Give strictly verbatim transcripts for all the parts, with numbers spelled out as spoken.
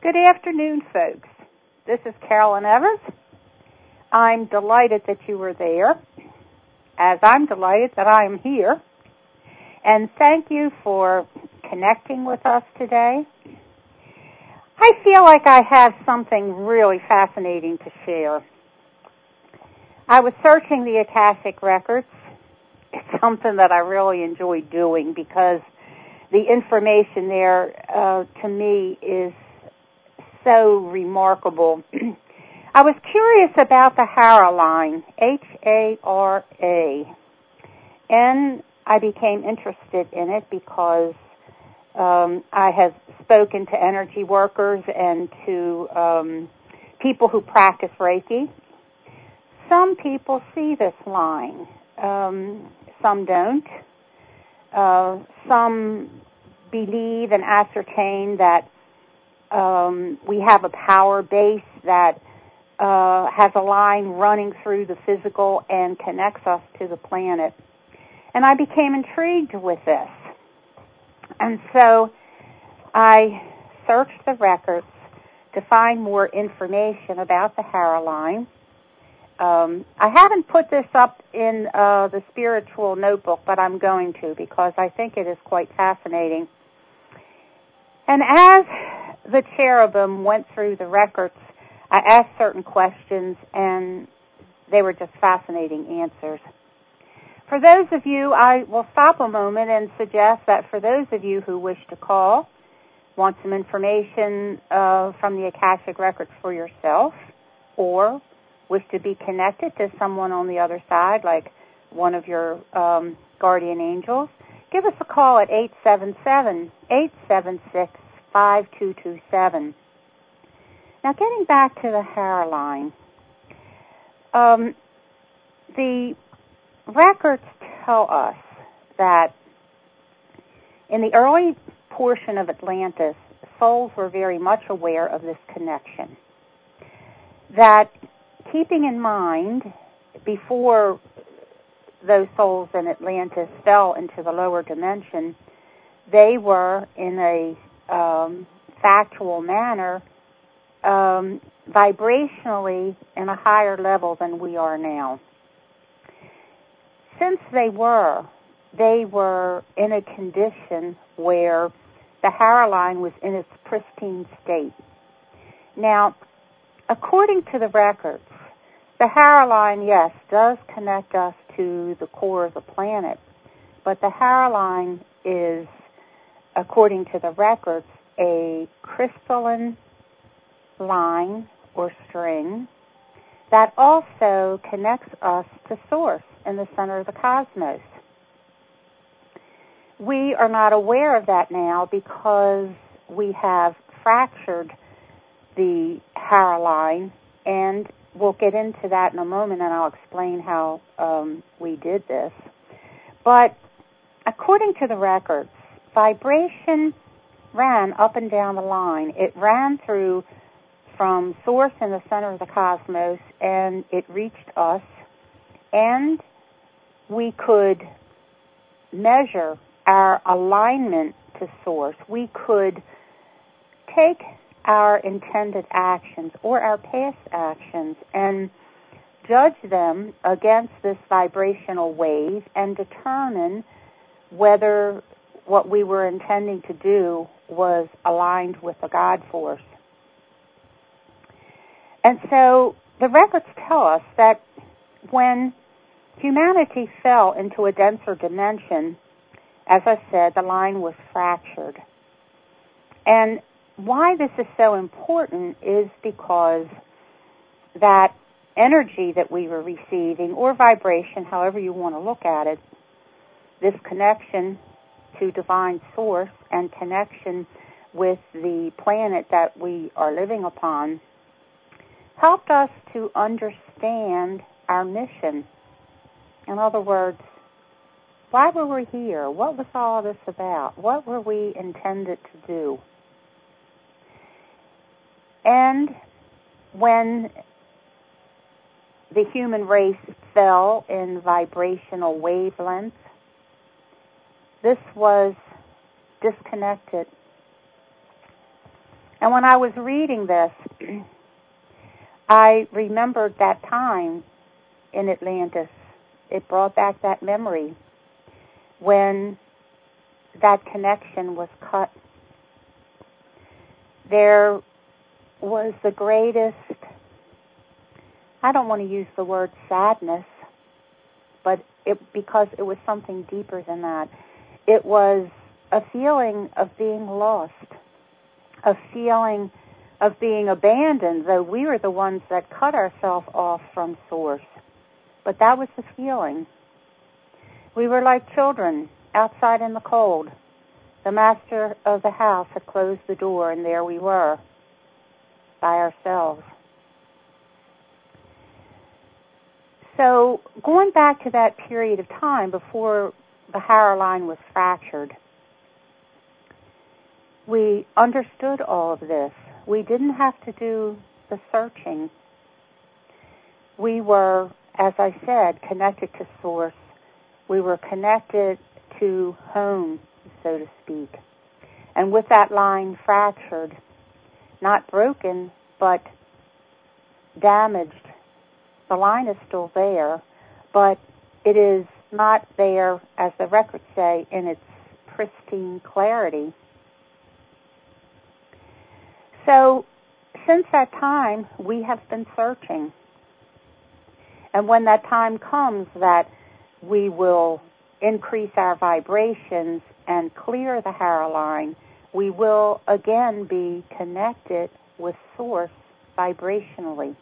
Good afternoon, folks. This is Carolyn Evans. I'm delighted that you were there, as I'm delighted that I am here. And thank you for connecting with us today. I feel like I have something really fascinating to share. I was searching the Akashic Records. It's something that I really enjoy doing because the information there, uh, to me, is so remarkable. I was curious about the Hara line, H A R A, and I became interested in it because um, I have spoken to energy workers and to um, people who practice Reiki. Some people see this line. Um, some don't. Uh, some believe and ascertain that um, we have a power base that uh, has a line running through the physical and connects us to the planet. And I became intrigued with this. And so I searched the records to find more information about the Hara line. Um, I haven't put this up in uh, the spiritual notebook, but I'm going to because I think it is quite fascinating. And as the cherubim went through the records, I asked certain questions, and they were just fascinating answers. For those of you, I will stop a moment and suggest that for those of you who wish to call, want some information uh, from the Akashic Records for yourself, or wish to be connected to someone on the other side, like one of your um, guardian angels, give us a call at eight seven seven, eight seven six, five two two seven. Now, getting back to the Hara line, um, the records tell us that in the early portion of Atlantis, souls were very much aware of this connection. That, keeping in mind, before those souls in Atlantis fell into the lower dimension, they were, in a um, factual manner, um, vibrationally in a higher level than we are now. Since they were, they were in a condition where the Hara line was in its pristine state. Now, according to the records, the Hara line, yes, does connect us to the core of the planet, but the Hara line is, according to the records, a crystalline line or string that also connects us to Source in the center of the cosmos. We are not aware of that now because we have fractured the Hara line, and we'll get into that in a moment, and I'll explain how um, we did this. But according to the records, vibration ran up and down the line. It ran through from Source in the center of the cosmos, and it reached us, and we could measure our alignment to Source. We could take our intended actions or our past actions and judge them against this vibrational wave and determine whether what we were intending to do was aligned with the God force. And so the records tell us that when humanity fell into a denser dimension, as I said, the line was fractured. And why this is so important is because that energy that we were receiving, or vibration, however you want to look at it, this connection to divine source and connection with the planet that we are living upon, helped us to understand our mission. In other words, why were we here? What was all this about? What were we intended to do? And when the human race fell in vibrational wavelengths, this was disconnected. And when I was reading this, I remembered that time in Atlantis. It brought back that memory when that connection was cut. There was the greatest, I don't want to use the word sadness, but it, because it was something deeper than that. It was a feeling of being lost, a feeling of being abandoned, though we were the ones that cut ourselves off from Source. But that was the feeling. We were like children outside in the cold. The master of the house had closed the door, and there we were, by ourselves. So going back to that period of time before the Hara line was fractured, we understood all of this. We didn't have to do the searching. We were, as I said, connected to Source. We were connected to home, so to speak. And with that line fractured, not broken, but damaged, the line is still there, but it is not there, as the records say, in its pristine clarity. So, since that time, we have been searching. And when that time comes that we will increase our vibrations and clear the Hara line, we will again be connected with Source vibrationally.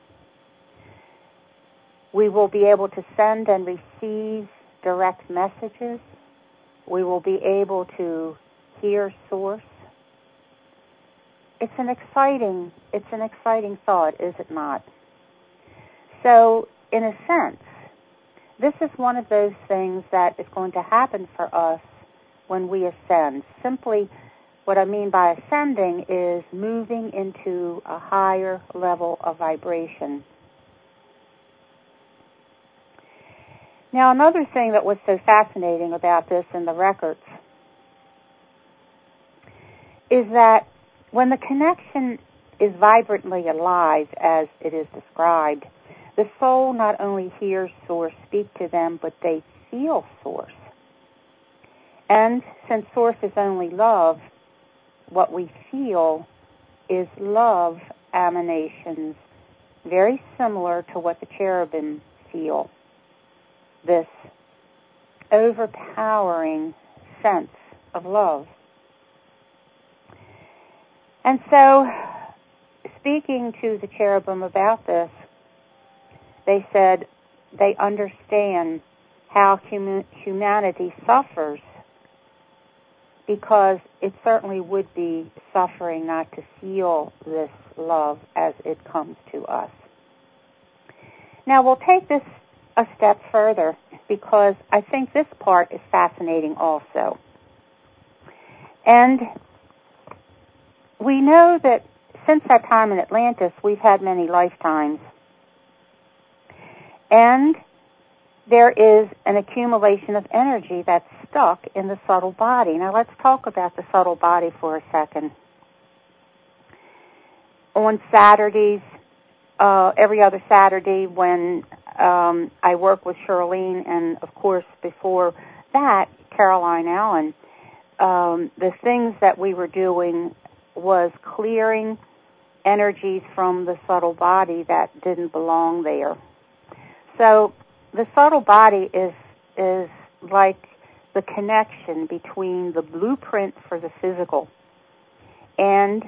We will be able to send and receive direct messages. We will be able to hear Source. It's an exciting, it's an exciting thought, is it not? So, in a sense, this is one of those things that is going to happen for us when we ascend. Simply, what I mean by ascending is moving into a higher level of vibration. Now, another thing that was so fascinating about this in the records is that when the connection is vibrantly alive, as it is described, the soul not only hears Source speak to them, but they feel Source. And since Source is only love, what we feel is love emanations, very similar to what the cherubim feel. This overpowering sense of love. And so, speaking to the cherubim about this, they said they understand how hum- humanity suffers, because it certainly would be suffering not to feel this love as it comes to us. Now, we'll take this a step further, because I think this part is fascinating also. And we know that since that time in Atlantis, we've had many lifetimes. And there is an accumulation of energy that's stuck in the subtle body. Now let's talk about the subtle body for a second. On Saturdays, uh, every other Saturday when um, I work with Charlene, and of course before that, Caroline Allen, um, the things that we were doing was clearing energies from the subtle body that didn't belong there. So the subtle body is is like the connection between the blueprint for the physical. And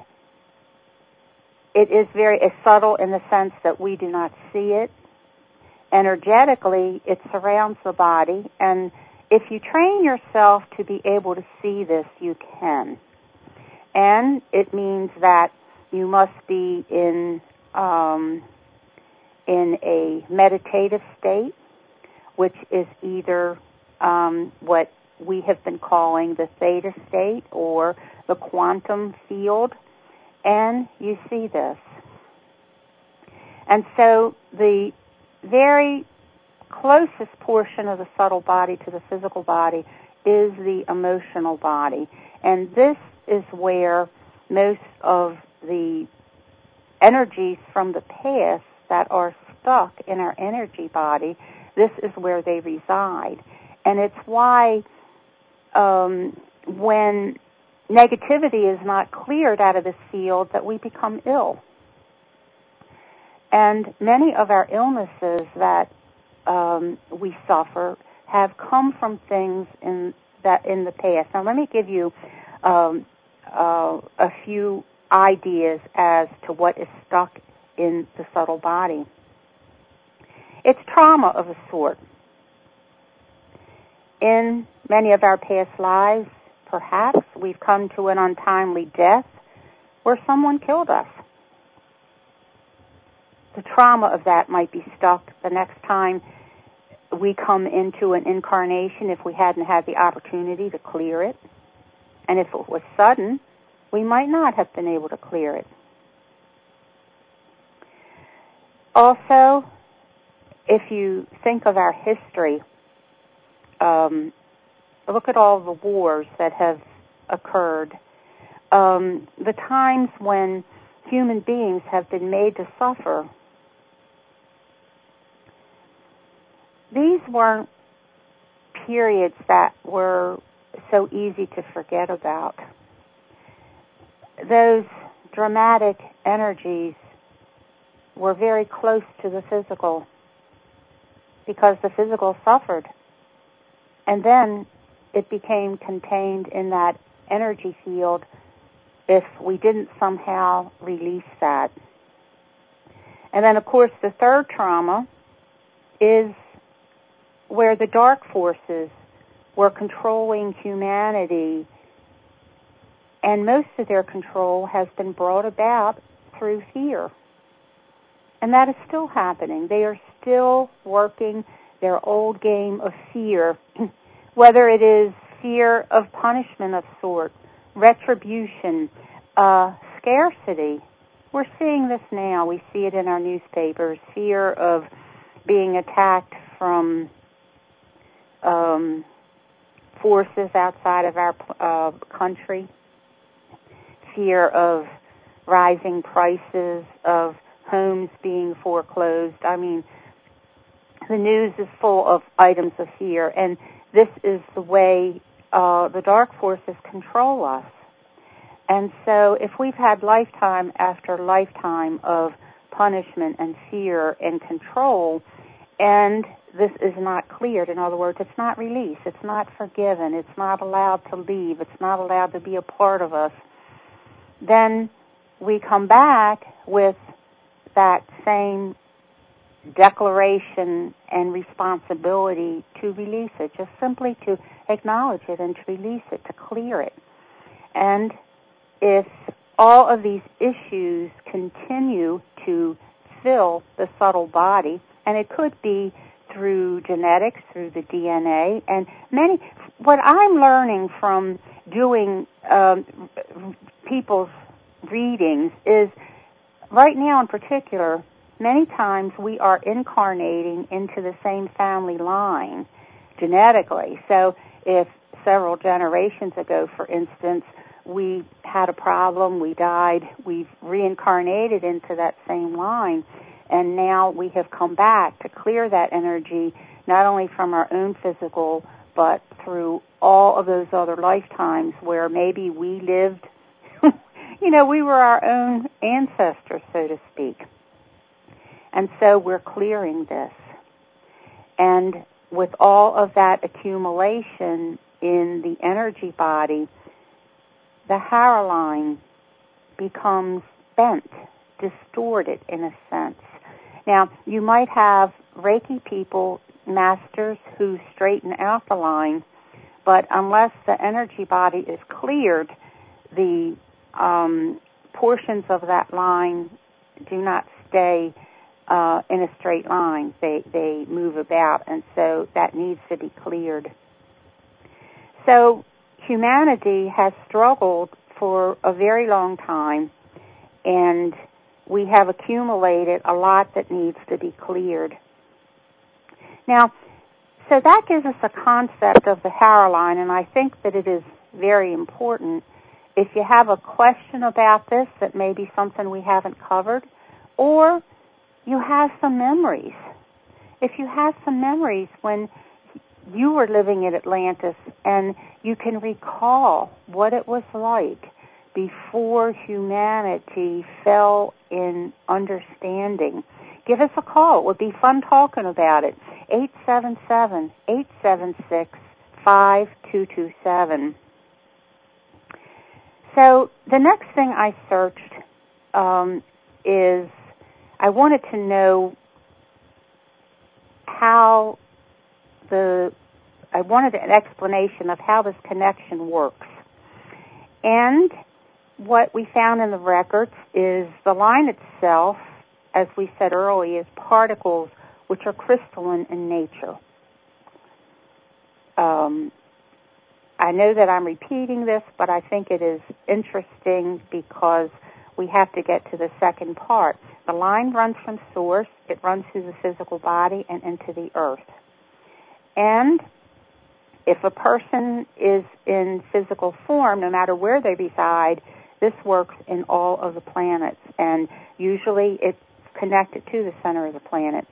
it is very it's subtle in the sense that we do not see it. Energetically, it surrounds the body. And if you train yourself to be able to see this, you can. And it means that you must be in um, in a meditative state, which is either um, what we have been calling the theta state or the quantum field, and you see this. And so the very closest portion of the subtle body to the physical body is the emotional body, and this is where most of the energies from the past that are stuck in our energy body, this is where they reside. And it's why um, when negativity is not cleared out of this field that we become ill. And many of our illnesses that um, we suffer have come from things in that in the past. Now, let me give you um, uh, a few ideas as to what is stuck in the subtle body. It's trauma of a sort. In many of our past lives, perhaps we've come to an untimely death where someone killed us. The trauma of that might be stuck the next time we come into an incarnation if we hadn't had the opportunity to clear it. And if it was sudden, we might not have been able to clear it. Also, if you think of our history, um, look at all the wars that have occurred, um, the times when human beings have been made to suffer. These weren't periods that were so easy to forget about. Those dramatic energies were very close to the physical because the physical suffered. And then it became contained in that energy field if we didn't somehow release that. And then, of course, the third trauma is where the dark forces were controlling humanity, and most of their control has been brought about through fear. And that is still happening. They are still working their old game of fear, whether it is fear of punishment of sort, retribution, uh, scarcity. We're seeing this now. We see it in our newspapers, fear of being attacked from um, forces outside of our uh, country, fear of rising prices, of homes being foreclosed. I mean, the news is full of items of fear, and this is the way uh, the dark forces control us. And so if we've had lifetime after lifetime of punishment and fear and control, and this is not cleared, in other words, it's not released, it's not forgiven, it's not allowed to leave, it's not allowed to be a part of us, then we come back with that same declaration and responsibility to release it, just simply to acknowledge it and to release it, to clear it. And if all of these issues continue to fill the subtle body, and it could be through genetics, through the D N A, and many, what I'm learning from doing um, people's readings is, right now in particular, many times we are incarnating into the same family line genetically. So if several generations ago, for instance, we had a problem, we died, we've reincarnated into that same line, and now we have come back to clear that energy, not only from our own physical, but through all of those other lifetimes where maybe we lived, you know, we were our own ancestors, so to speak. And so we're clearing this. And with all of that accumulation in the energy body, the Hara line becomes bent, distorted in a sense. Now, you might have Reiki people, masters, who straighten out the line, but unless the energy body is cleared, the um, portions of that line do not stay uh, in a straight line. They, they move about, and so that needs to be cleared. So humanity has struggled for a very long time, and we have accumulated a lot that needs to be cleared. Now, so that gives us a concept of the Hara line, and I think that it is very important. if you have a question about this that may be something we haven't covered, or you have some memories. If you have some memories when you were living in Atlantis and you can recall what it was like before humanity fell in understanding, give us a call. It would be fun talking about it. eight seven seven, eight seven six, five two two seven. So the next thing I searched um, is I wanted to know how the, I wanted an explanation of how this connection works. And what we found in the records is the line itself, as we said earlier, is particles which are crystalline in nature. Um, I know that I'm repeating this, but I think it is interesting because we have to get to the second part. The line runs from source, it runs through the physical body and into the earth. And if a person is in physical form, no matter where they reside, this works in all of the planets, and usually it's connected to the center of the planet.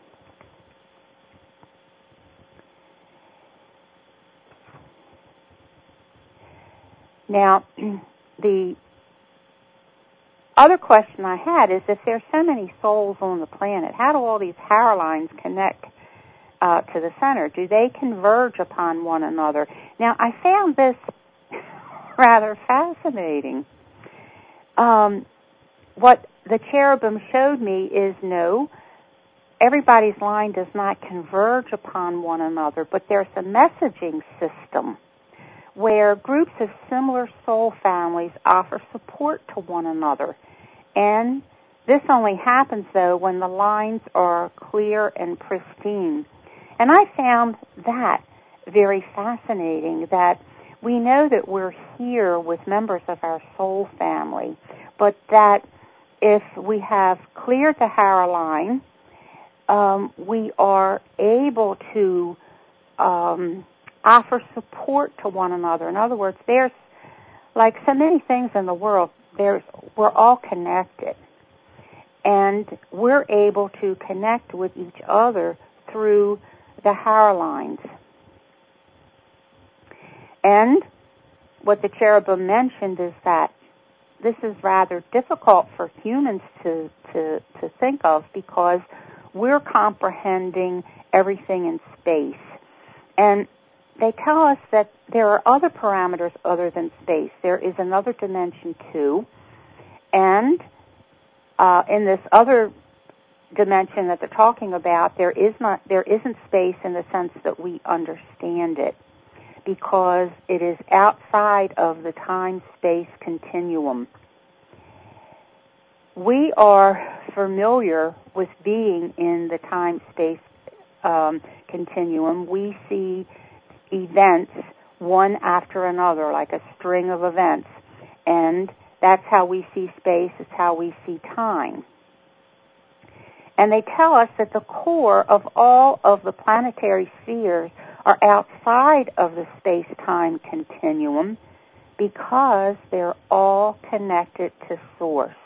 Now, the other question I had is, if there's so many souls on the planet, how do all these power lines connect uh, to the center? Do they converge upon one another? Now, I found this rather fascinating. Um, what the cherubim showed me is no, everybody's line does not converge upon one another, but there's a messaging system where groups of similar soul families offer support to one another. And this only happens, though, when the lines are clear and pristine. And I found that very fascinating, that we know that we're here with members of our soul family, but that if we have cleared the Hara line, um, we are able to um, offer support to one another. In other words, there's, like so many things in the world, there's, we're all connected. And we're able to connect with each other through the Hara lines. And what the cherubim mentioned is that this is rather difficult for humans to, to, to think of, because we're comprehending everything in space. And they tell us that there are other parameters other than space. There is another dimension too. And uh, in this other dimension that they're talking about, there is not, there isn't space in the sense that we understand it, because it is outside of the time-space continuum. We are familiar with being in the time-space um, continuum. We see events one after another, like a string of events, and that's how we see space, it's how we see time. And they tell us that the core of all of the planetary spheres are outside of the space-time continuum, because they're all connected to Source.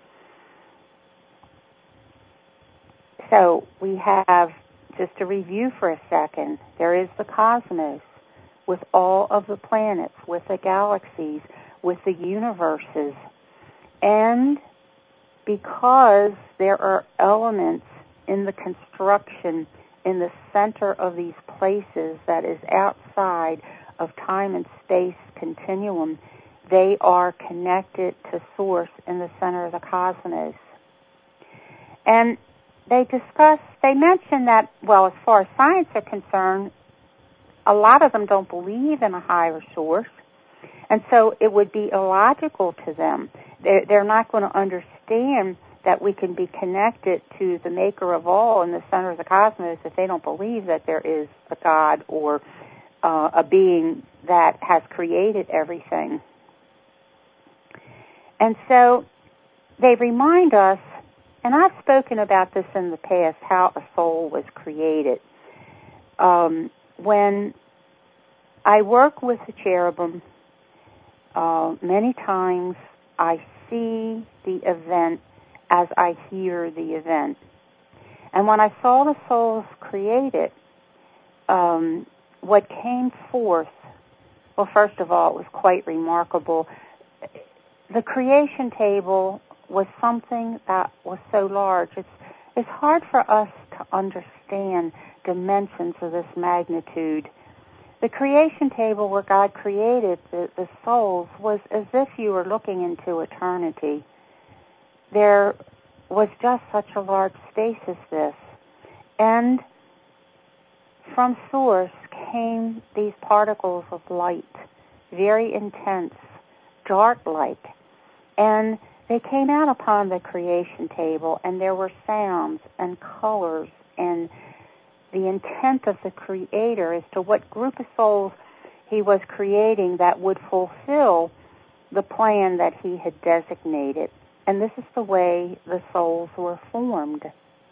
So we have, just to review for a second, there is the cosmos with all of the planets, with the galaxies, with the universes. And because there are elements in the construction in the center of these places that is outside of time and space continuum, they are connected to Source in the center of the cosmos. And they discuss, they mention that, well, as far as science are concerned, a lot of them don't believe in a higher source, and so it would be illogical to them. They're, they're not going to understand that we can be connected to the maker of all in the center of the cosmos if they don't believe that there is a God or uh, a being that has created everything. And so they remind us, and I've spoken about this in the past, how a soul was created. Um, when I work with the cherubim, uh, many times I see the event as I hear the event. And when I saw the souls created, um, what came forth, well, first of all, it was quite remarkable. The creation table was something that was so large. It's, it's hard for us to understand dimensions of this magnitude. The creation table where God created the, the souls was as if you were looking into eternity. There was just such a large space as this. And from Source came these particles of light, very intense, dark light. And they came out upon the creation table, and there were sounds and colors and the intent of the Creator as to what group of souls He was creating that would fulfill the plan that He had designated. And this is the way the souls were formed.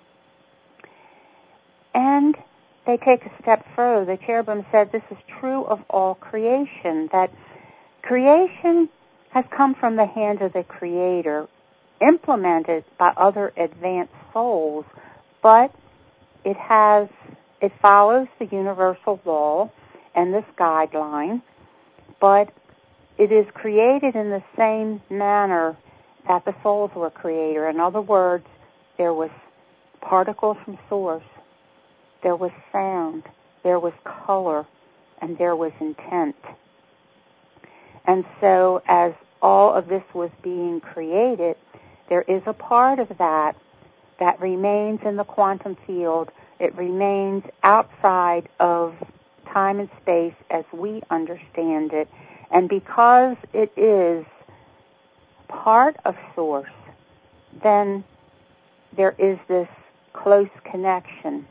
And they take a step further. The cherubim said this is true of all creation, that creation has come from the hand of the Creator, implemented by other advanced souls, but it has, it follows the universal law and this guideline, but it is created in the same manner that the souls were created. In other words, there was particles from Source, there was sound, there was color, and there was intent. And so as all of this was being created, there is a part of that that remains in the quantum field. It remains outside of time and space as we understand it. And because it is part of Source, then there is this close connection.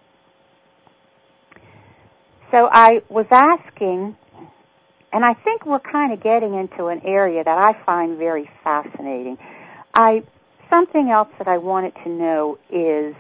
So I was asking, and I think we're kind of getting into an area that I find very fascinating. I something else that I wanted to know is,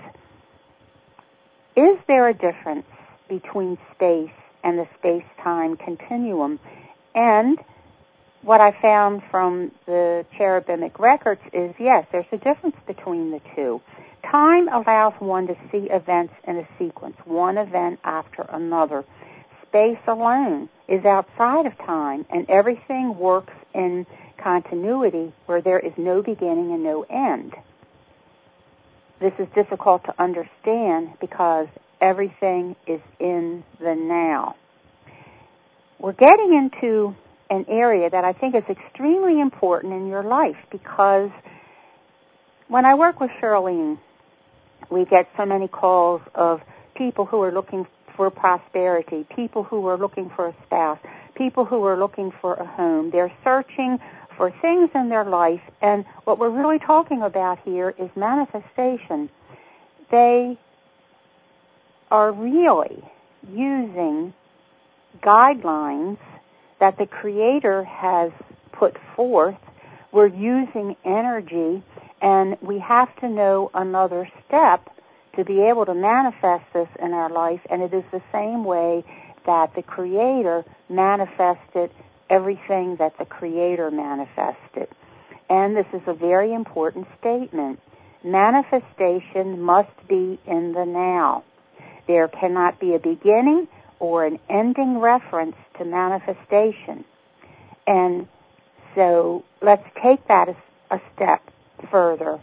is there a difference between space and the space-time continuum? And what I found from the cherubic records is, yes, there's a difference between the two. Time allows one to see events in a sequence, one event after another. Space alone is outside of time, and everything works in continuity where there is no beginning and no end. This is difficult to understand because everything is in the now. We're getting into an area that I think is extremely important in your life, because when I work with Charlene, we get so many calls of people who are looking for prosperity, people who are looking for a spouse, people who are looking for a home. They're searching for things in their life, and what we're really talking about here is manifestation. They are really using guidelines that the Creator has put forth. We're using energy, and we have to know another step to be able to manifest this in our life, and it is the same way that the Creator manifested everything that the Creator manifested. And this is a very important statement. Manifestation must be in the now. There cannot be a beginning or an ending reference to manifestation. And so let's take that a, a step further.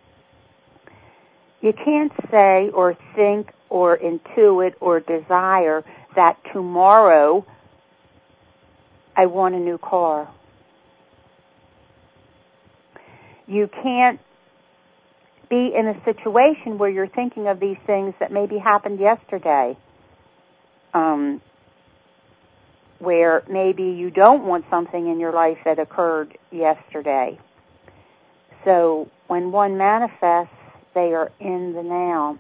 You can't say or think or intuit or desire that tomorrow I want a new car. You can't be in a situation where you're thinking of these things that maybe happened yesterday, um, where maybe you don't want something in your life that occurred yesterday. So when one manifests, they are in the now.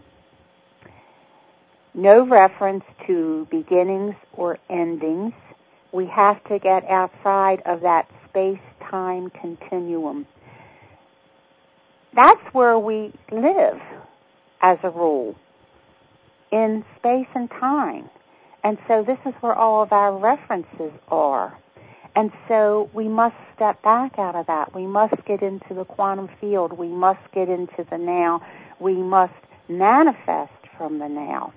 No reference to beginnings or endings. We have to get outside of that space-time continuum. That's where we live, as a rule, in space and time. And so this is where all of our references are. And so we must step back out of that. We must get into the quantum field. We must get into the now. We must manifest from the now.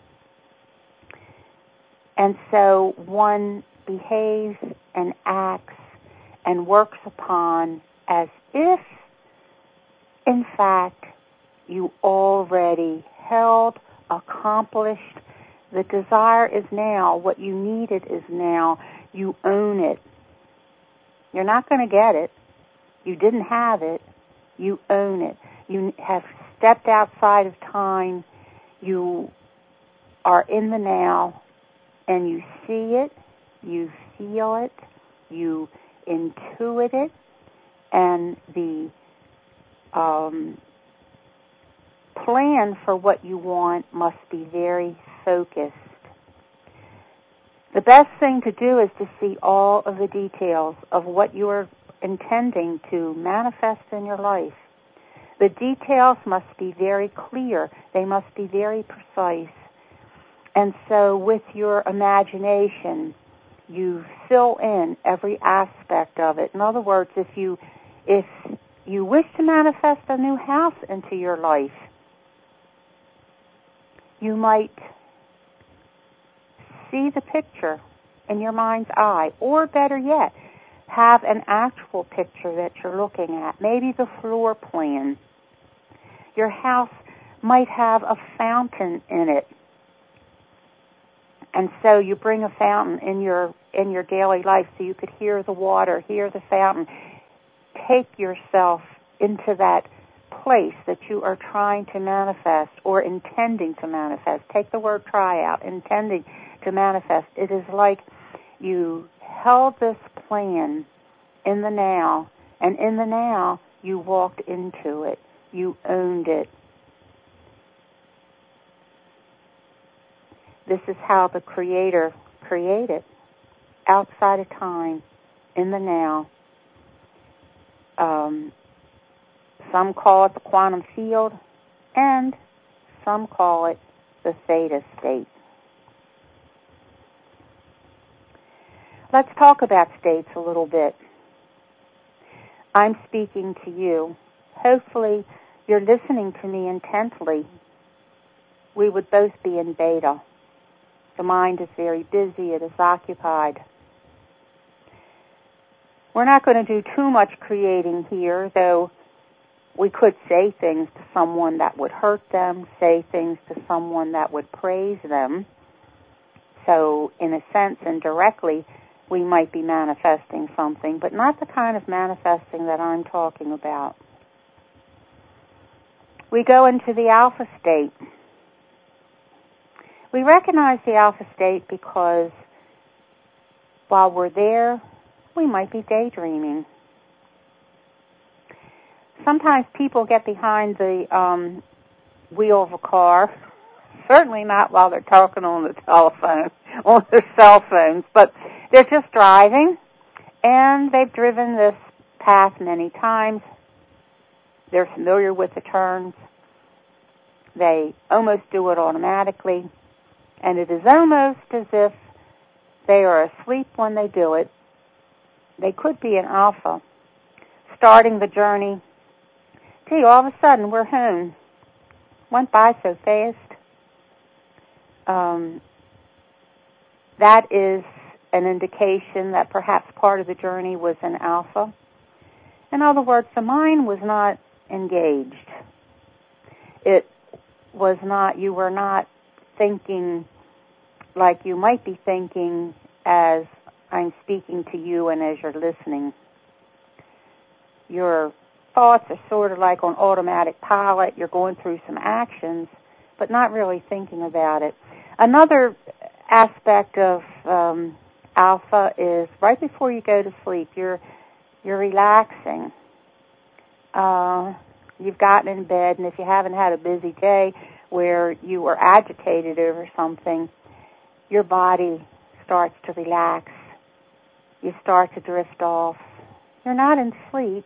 And so one behaves and acts and works upon as if, in fact, you already held, accomplished. The desire is now. What you needed is now. You own it. You're not going to get it. You didn't have it. You own it. You have stepped outside of time. You are in the now, and you see it, you feel it, you intuit it, and the um, plan for what you want must be very focused. The best thing to do is to see all of the details of what you are intending to manifest in your life. The details must be very clear. They must be very precise. And so with your imagination, you fill in every aspect of it. In other words, if you if you wish to manifest a new house into your life, you might see the picture in your mind's eye, or better yet, have an actual picture that you're looking at, maybe the floor plan. Your house might have a fountain in it, and so you bring a fountain in your in your daily life so you could hear the water, hear the fountain. Take yourself into that place that you are trying to manifest or intending to manifest. Take the word try out, intending to manifest. It is like you held this plan in the now, and in the now you walked into it. You owned it. This is how the Creator created, outside of time, in the now. Um, some call it the quantum field, and some call it the theta state. Let's talk about states a little bit. I'm speaking to you. Hopefully, you're listening to me intently. We would both be in beta. The mind is very busy. It is occupied. We're not going to do too much creating here, though we could say things to someone that would hurt them, say things to someone that would praise them. So, in a sense, indirectly, we might be manifesting something, but not the kind of manifesting that I'm talking about. We go into the alpha state. We recognize the alpha state because while we're there, we might be daydreaming. Sometimes people get behind the um, wheel of a car, certainly not while they're talking on the telephone, on their cell phones, but they're just driving, and they've driven this path many times. They're familiar with the turns. They almost do it automatically, and it is almost as if they are asleep when they do it. They could be an alpha, starting the journey. Gee, all of a sudden, we're home. Went by so fast. Um, that is an indication that perhaps part of the journey was an alpha. In other words, the mind was not engaged. It was not, you were not thinking like you might be thinking as I'm speaking to you and as you're listening. Your thoughts are sort of like on automatic pilot. You're going through some actions, but not really thinking about it. Another aspect of um, alpha is right before you go to sleep, you're you're relaxing. Uh, you've gotten in bed, and if you haven't had a busy day where you were agitated over something, your body starts to relax. You start to drift off. You're not in sleep,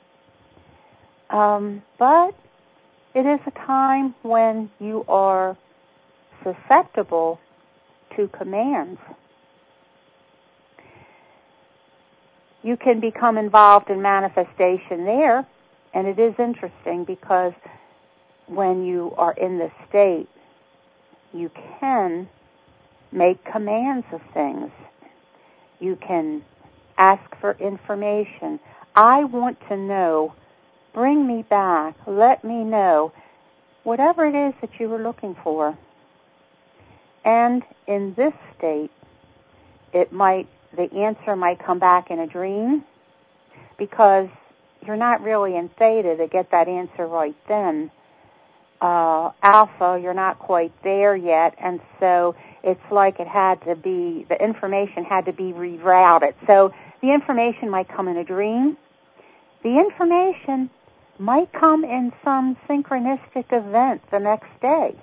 um, but it is a time when you are susceptible to commands. you can become involved in manifestation there. And it is interesting because when you are in this state, you can make commands of things. You can ask for information. I want to know. Bring me back. Let me know. Whatever it is that you were looking for. And in this state, it might, the answer might come back in a dream because you're not really in theta to get that answer right then. Uh, alpha, you're not quite there yet, and so it's like it had to be, the information had to be rerouted. So the information might come in a dream. The information might come in some synchronistic event the next day.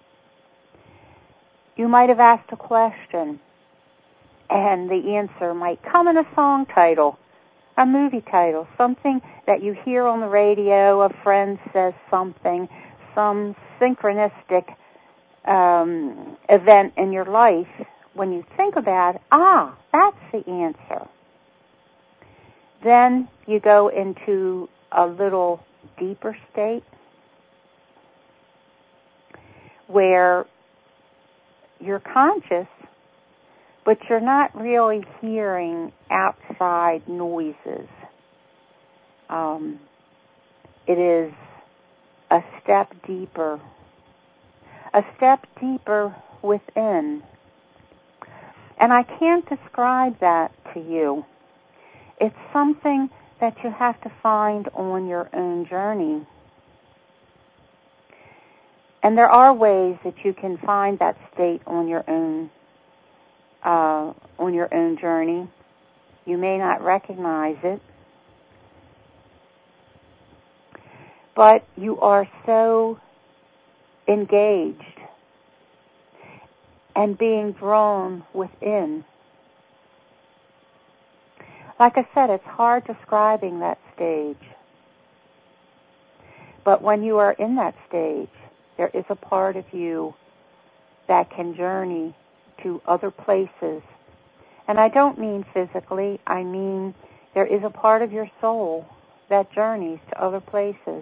You might have asked a question, and the answer might come in a song title, a movie title, something that you hear on the radio, a friend says something, some synchronistic um, event in your life. When you think about it, ah, that's the answer. Then you go into a little deeper state where you're conscious, but you're not really hearing outside noises. Um, it is a step deeper, a step deeper within. And I can't describe that to you. It's something that you have to find on your own journey. And there are ways that you can find that state on your own, uh, on your own journey. You may not recognize it, but you are so engaged and being drawn within. Like I said, it's hard describing that stage. But when you are in that stage, there is a part of you that can journey to other places. And I don't mean physically, I mean there is a part of your soul that journeys to other places.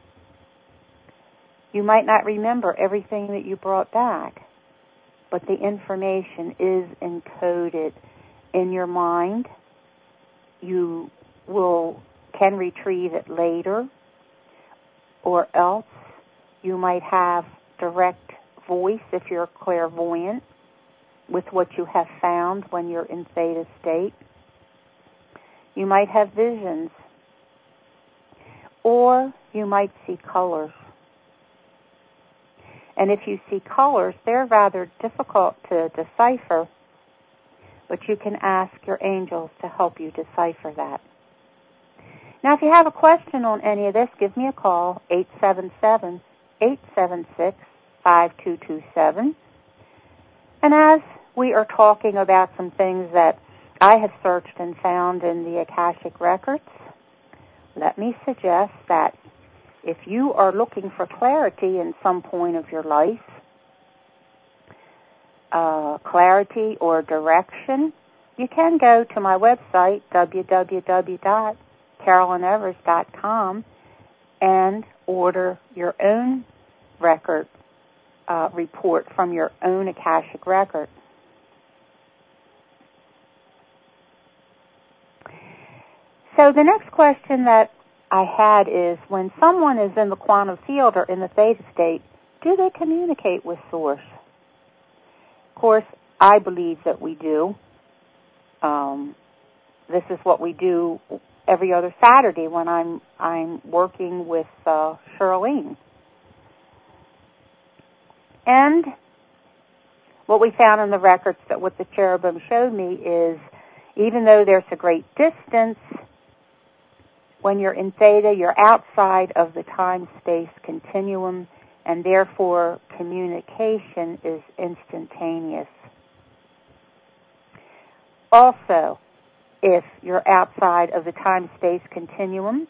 You might not remember everything that you brought back, but the information is encoded in your mind. You will can retrieve it later, or else you might have direct voice if you're clairvoyant with what you have found when you're in theta state. You might have visions, or you might see colors. And if you see colors, they're rather difficult to decipher, but you can ask your angels to help you decipher that. Now, if you have a question on any of this, give me a call, eight seven seven, eight seven six, five two two seven. And as we are talking about some things that I have searched and found in the Akashic Records, let me suggest that if you are looking for clarity in some point of your life, uh, clarity or direction, you can go to my website, w w w dot carolyn evers dot com, and order your own record uh, report from your own Akashic record. So the next question that I had is, when someone is in the quantum field or in the theta state, do they communicate with Source? Of course, I believe that we do. Um, this is what we do every other Saturday when I'm I'm working with uh, Charlene. And what we found in the records, that what the cherubim showed me is, even though there's a great distance, when you're in theta, you're outside of the time-space continuum, and therefore communication is instantaneous. Also, if you're outside of the time-space continuum,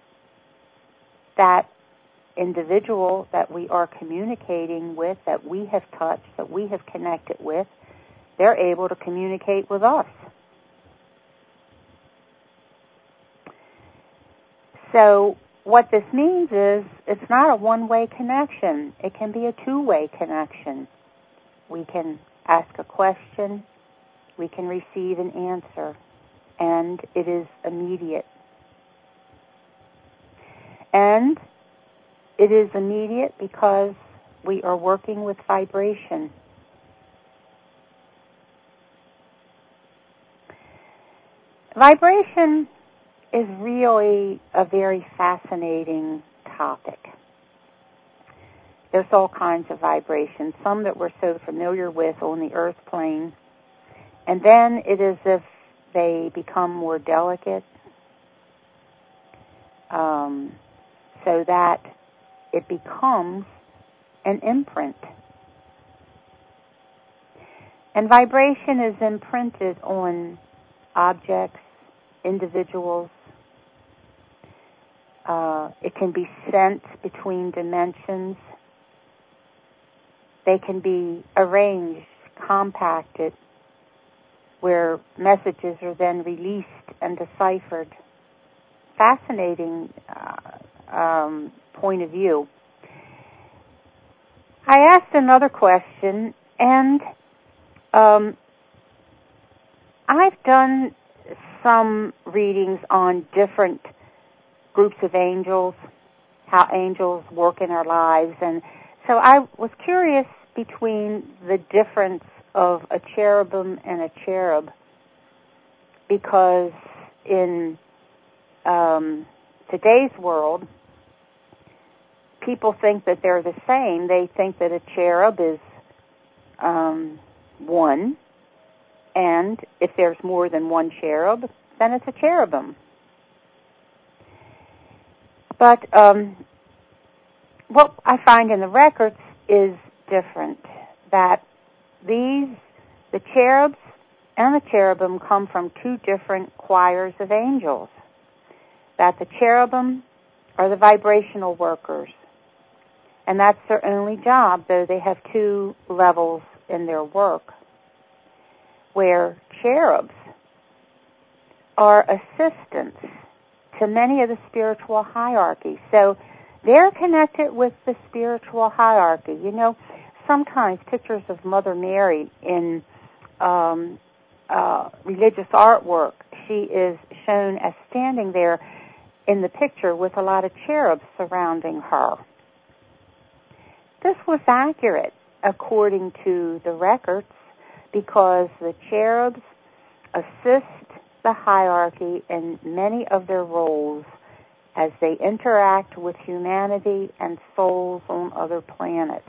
that individual that we are communicating with, that we have touched, that we have connected with, they're able to communicate with us. So what this means is it's not a one-way connection. It can be a two-way connection. We can ask a question, we can receive an answer, and it is immediate. And it is immediate because we are working with vibration. Vibration is really a very fascinating topic. There's all kinds of vibrations, some that we're so familiar with on the earth plane, and then it is as if they become more delicate, um, so that it becomes an imprint. And vibration is imprinted on objects, individuals. Uh, it can be sent between dimensions. They can be arranged, compacted, where messages are then released and deciphered. Fascinating uh, um, point of view. I asked another question, and um, I've done some readings on different groups of angels, how angels work in our lives, and so I was curious between the difference of a cherubim and a cherub, because in um, today's world, people think that they're the same. They think that a cherub is um, one, and if there's more than one cherub, then it's a cherubim. But um, what I find in the records is different, that these, the cherubs and the cherubim come from two different choirs of angels, that the cherubim are the vibrational workers, and that's their only job, though they have two levels in their work, where cherubs are assistants to many of the spiritual hierarchies. So they're connected with the spiritual hierarchy. You know, sometimes pictures of Mother Mary in um, uh, religious artwork, she is shown as standing there in the picture with a lot of cherubs surrounding her. This was accurate according to the records, because the cherubs assist the hierarchy in many of their roles as they interact with humanity and souls on other planets.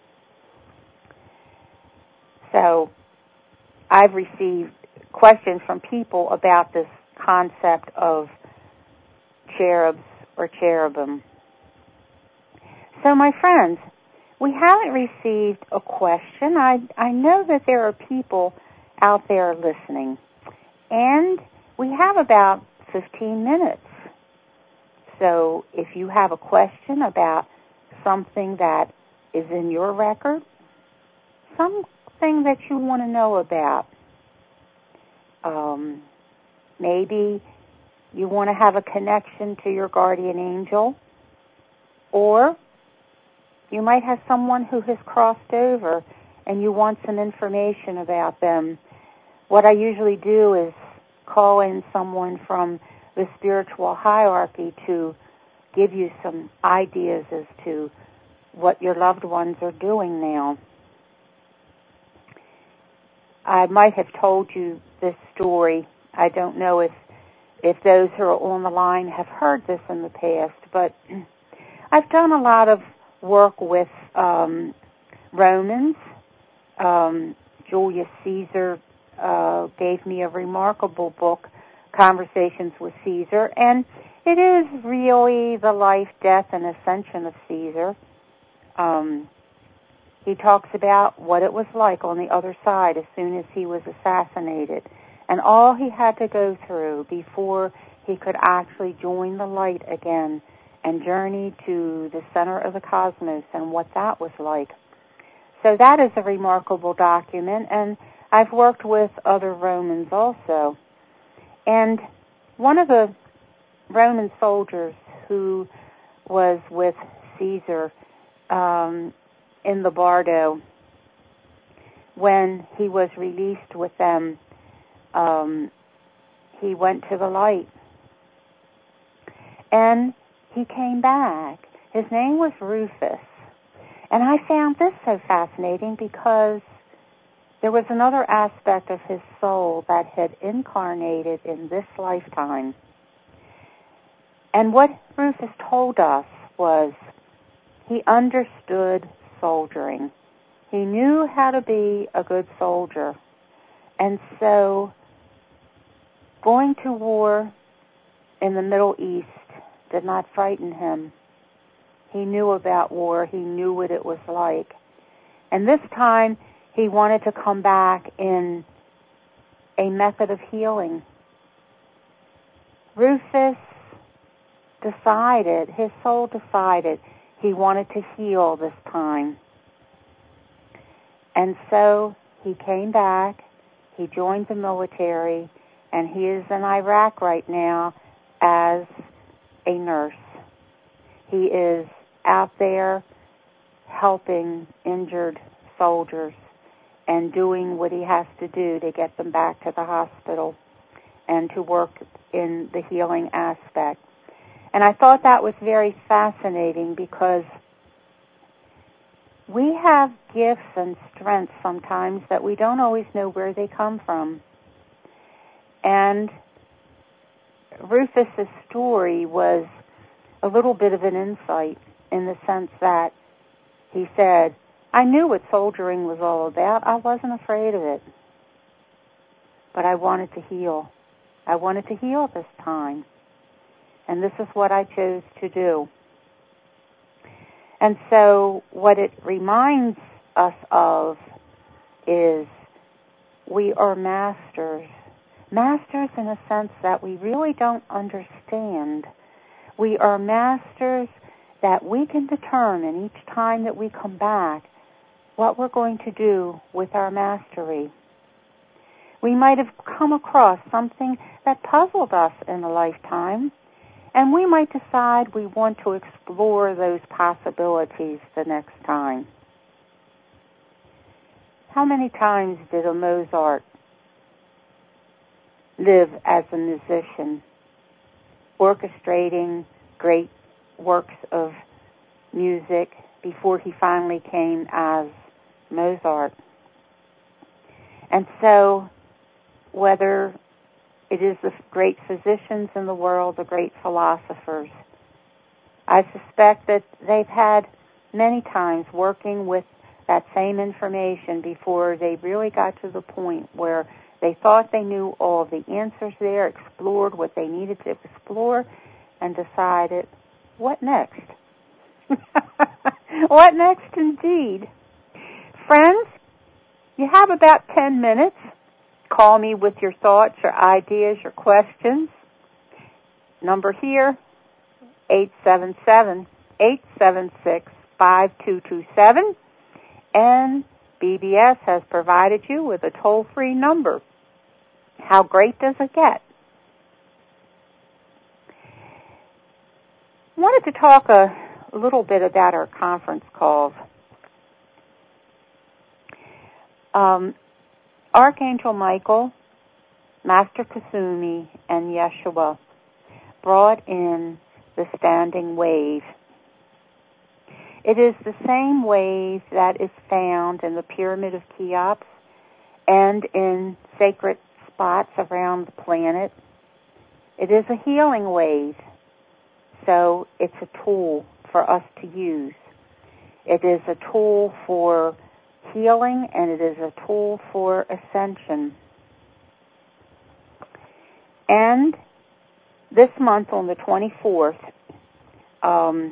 So I've received questions from people about this concept of cherubs or cherubim. So my friends, we haven't received a question. I, I know that there are people out there listening, and we have about fifteen minutes. So if you have a question about something that is in your record, something that you want to know about, um, maybe you want to have a connection to your guardian angel, or you might have someone who has crossed over and you want some information about them. What I usually do is call in someone from the spiritual hierarchy to give you some ideas as to what your loved ones are doing now. I might have told you this story. I don't know if if those who are on the line have heard this in the past, but I've done a lot of work with um, Romans. Um, Julius Caesar uh, gave me a remarkable book, Conversations with Caesar, and it is really the life, death, and ascension of Caesar. Um, he talks about what it was like on the other side as soon as he was assassinated, and all he had to go through before he could actually join the light again and journey to the center of the cosmos and what that was like. So that is a remarkable document, and I've worked with other Romans also. And one of the Roman soldiers who was with Caesar um, in the Bardo, when he was released with them, um, he went to the light. And he came back. His name was Rufus. And I found this so fascinating because there was another aspect of his soul that had incarnated in this lifetime. And what Rufus told us was he understood soldiering. He knew how to be a good soldier. And so going to war in the Middle East did not frighten him. He knew about war. He knew what it was like. And this time, he wanted to come back in a method of healing. Rufus decided, his soul decided, he wanted to heal this time. And so he came back, he joined the military, and he is in Iraq right now as a nurse. He is out there helping injured soldiers and doing what he has to do to get them back to the hospital and to work in the healing aspect. And I thought that was very fascinating because we have gifts and strengths sometimes that we don't always know where they come from. And Rufus's story was a little bit of an insight in the sense that he said, I knew what soldiering was all about. I wasn't afraid of it. But I wanted to heal. I wanted to heal this time. And this is what I chose to do. And so what it reminds us of is we are masters. Masters in a sense that we really don't understand. We are masters that we can determine each time that we come back what we're going to do with our mastery. We might have come across something that puzzled us in a lifetime, and we might decide we want to explore those possibilities the next time. How many times did a Mozart live as a musician, orchestrating great works of music before he finally came as Mozart? And so, whether it is the great physicians in the world, the great philosophers, I suspect that they've had many times working with that same information before they really got to the point where they thought they knew all of the answers there, explored what they needed to explore, and decided, what next? What next indeed? Friends, you have about ten minutes. Call me with your thoughts, your ideas, your questions. Number here, eight seven seven, eight seven six, five two two seven. And B B S has provided you with a toll-free number. How great does it get? I wanted to talk a little bit about our conference calls. Um, Archangel Michael, Master Kasumi, and Yeshua brought in the standing wave. It is the same wave that is found in the Pyramid of Cheops and in sacred spots around the planet. It is a healing wave, so it's a tool for us to use. It is a tool for healing, and it is a tool for ascension. And this month on the twenty-fourth, um,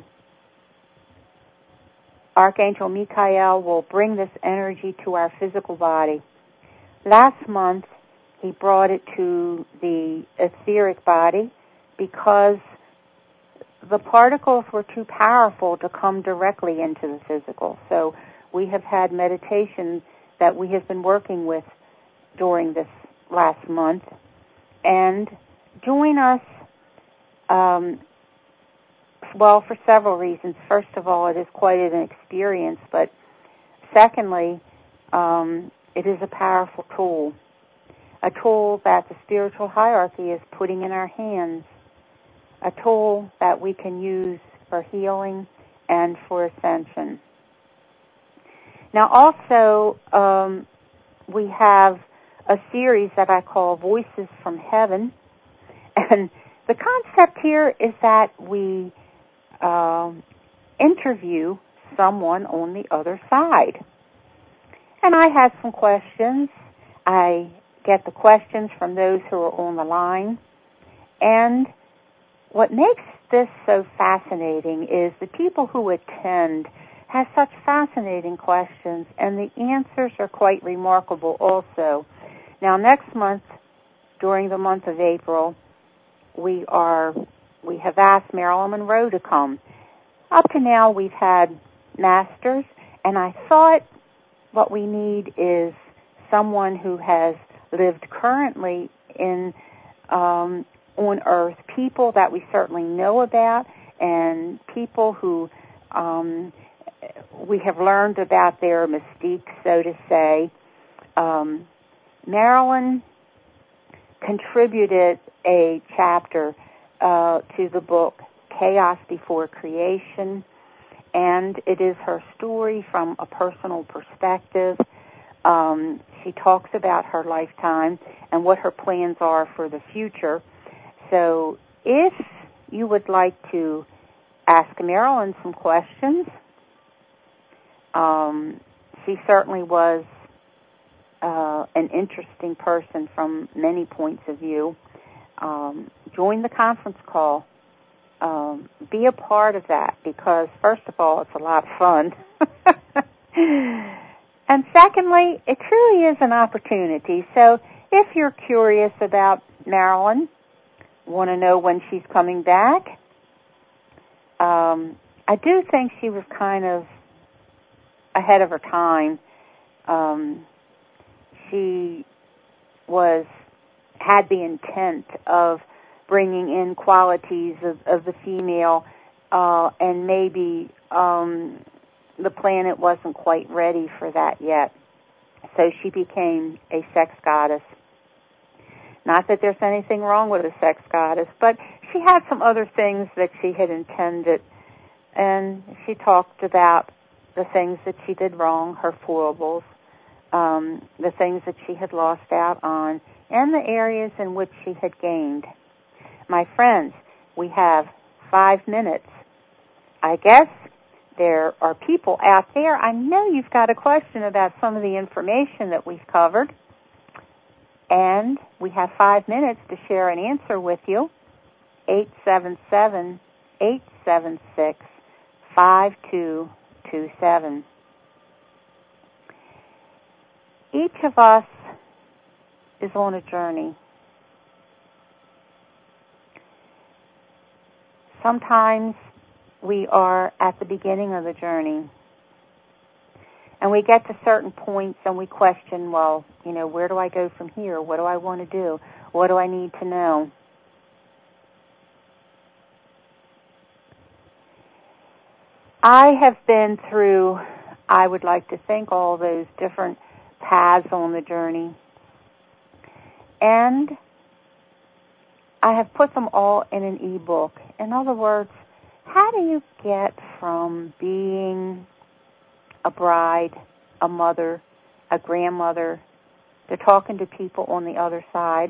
Archangel Michael will bring this energy to our physical body. Last month, he brought it to the etheric body because the particles were too powerful to come directly into the physical. So we have had meditation that we have been working with during this last month. And join us um, Well, for several reasons. First of all, it is quite an experience, but secondly, um, it is a powerful tool, a tool that the spiritual hierarchy is putting in our hands, a tool that we can use for healing and for ascension. Now, also, um, we have a series that I call Voices from Heaven, and the concept here is that we uh, interview someone on the other side. And I have some questions. I get the questions from those who are on the line. And what makes this so fascinating is the people who attend have such fascinating questions, and the answers are quite remarkable also. Now, next month, during the month of April, we are we have asked Marilyn Monroe to come. Up to now, we've had masters, and I thought what we need is someone who has lived currently in um, on Earth, people that we certainly know about, and people who um, we have learned about their mystique, so to say. Um, Marilyn contributed a chapter uh, to the book Chaos Before Creation, and it is her story from a personal perspective. Um, she talks about her lifetime and what her plans are for the future. So if you would like to ask Marilyn some questions, um, she certainly was uh, an interesting person from many points of view. Um, join the conference call. Um, be a part of that because, first of all, it's a lot of fun. And secondly, it truly is an opportunity. So if you're curious about Marilyn, want to know when she's coming back, um, I do think she was kind of ahead of her time. Um, she was had the intent of bringing in qualities of, of the female, uh, and maybe um, the planet wasn't quite ready for that yet. So she became a sex goddess. Not that there's anything wrong with a sex goddess, but she had some other things that she had intended, and she talked about the things that she did wrong, her foibles, um, the things that she had lost out on, and the areas in which she had gained. My friends, we have five minutes. I guess there are people out there. I know you've got a question about some of the information that we've covered, and we have five minutes to share an answer with you. eight seven seven, eight seven six, five two two seven. Each of us is on a journey. Sometimes we are at the beginning of the journey, and we get to certain points and we question, well, you know, where do I go from here? What do I want to do? What do I need to know? I have been through, I would like to think, all those different paths on the journey, and I have put them all in an e-book. In other words, how do you get from being a bride, a mother, a grandmother, to talking to people on the other side?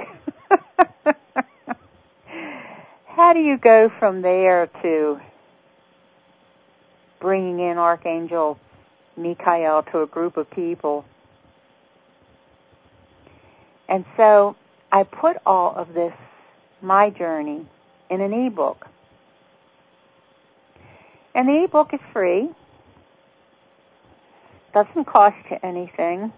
How do you go from there to bringing in Archangel Michael to a group of people? And so I put all of this, my journey, in an e-book. And the e-book is free. Doesn't cost you anything.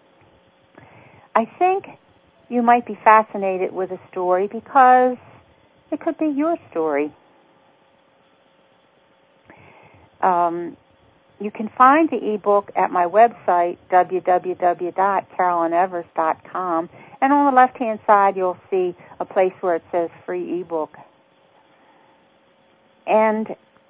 I think you might be fascinated with a story because it could be your story. Um, you can find the e-book at my website, w w w dot carolyn evers dot com, and on the left-hand side you'll see a place where it says free e-book. And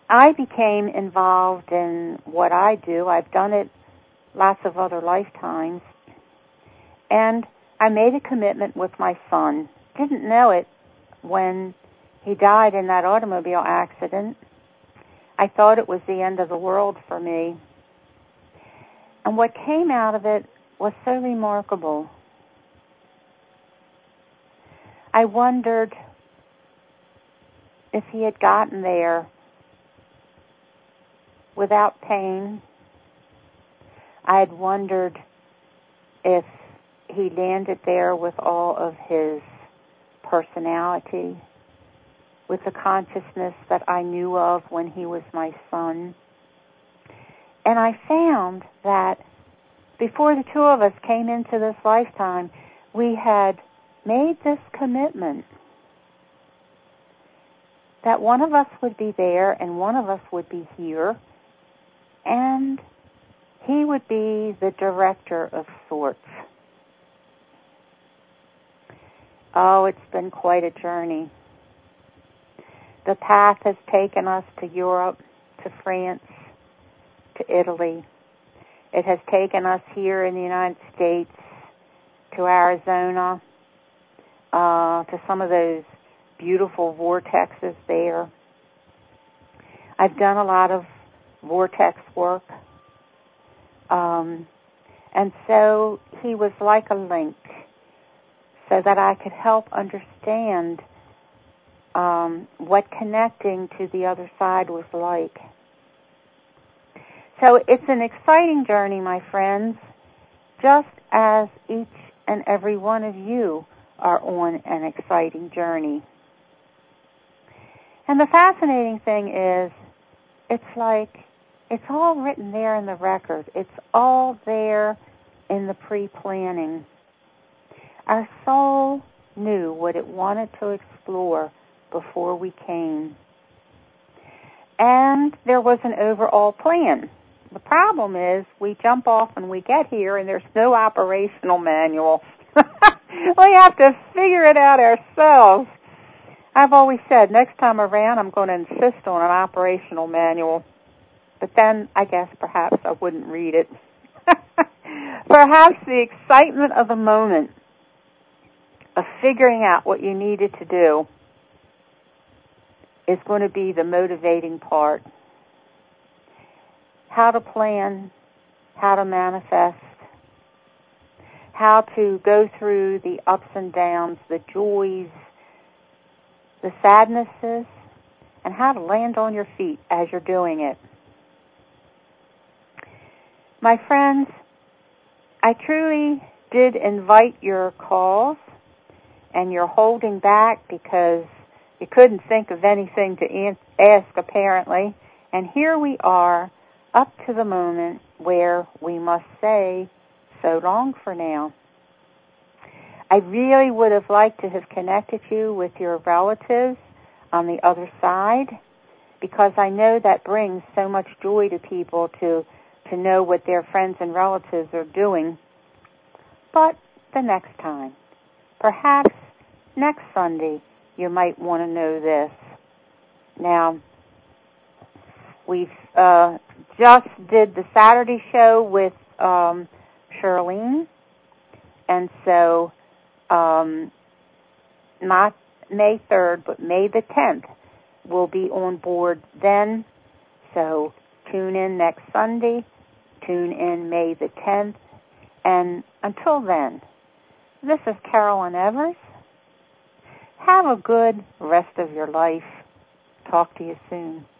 I became involved in what I do. I've done it lots of other lifetimes. And I made a commitment with my son. Didn't know it when he died in that automobile accident. I thought it was the end of the world for me. And what came out of it was so remarkable. I wondered if he had gotten there without pain. I had wondered if he landed there with all of his personality, with the consciousness that I knew of when he was my son. And I found that before the two of us came into this lifetime, we had made this commitment that one of us would be there and one of us would be here, and he would be the director of sorts. Oh, it's been quite a journey. The path has taken us to Europe, to France, to Italy. It has taken us here in the United States, to Arizona, uh, to some of those beautiful vortexes there. I've done a lot of vortex work. Um, and so he was like a link so that I could help understand um, what connecting to the other side was like. So it's an exciting journey, my friends, just as each and every one of you are on an exciting journey. And the fascinating thing is, it's like, it's all written there in the record. It's all there in the pre-planning. Our soul knew what it wanted to explore before we came. And there was an overall plan. The problem is we jump off and we get here and there's no operational manual. We have to figure it out ourselves. I've always said next time around I'm going to insist on an operational manual. But then I guess perhaps I wouldn't read it. Perhaps the excitement of the moment of figuring out what you needed to do is going to be the motivating part. How to plan, how to manifest, how to go through the ups and downs, the joys, the sadnesses, and how to land on your feet as you're doing it. My friends, I truly did invite your calls, and you're holding back because you couldn't think of anything to ask, apparently. And here we are, up to the moment where we must say, so long for now. I really would have liked to have connected you with your relatives on the other side, because I know that brings so much joy to people to to know what their friends and relatives are doing. But the next time, perhaps next Sunday, you might want to know this. Now, we've uh, just did the Saturday show with um, Charlene, and so um, not May third, but May the tenth, we'll be on board then. So tune in next Sunday. Tune in May the tenth. And until then, this is Carolyn Evers. Have a good rest of your life. Talk to you soon.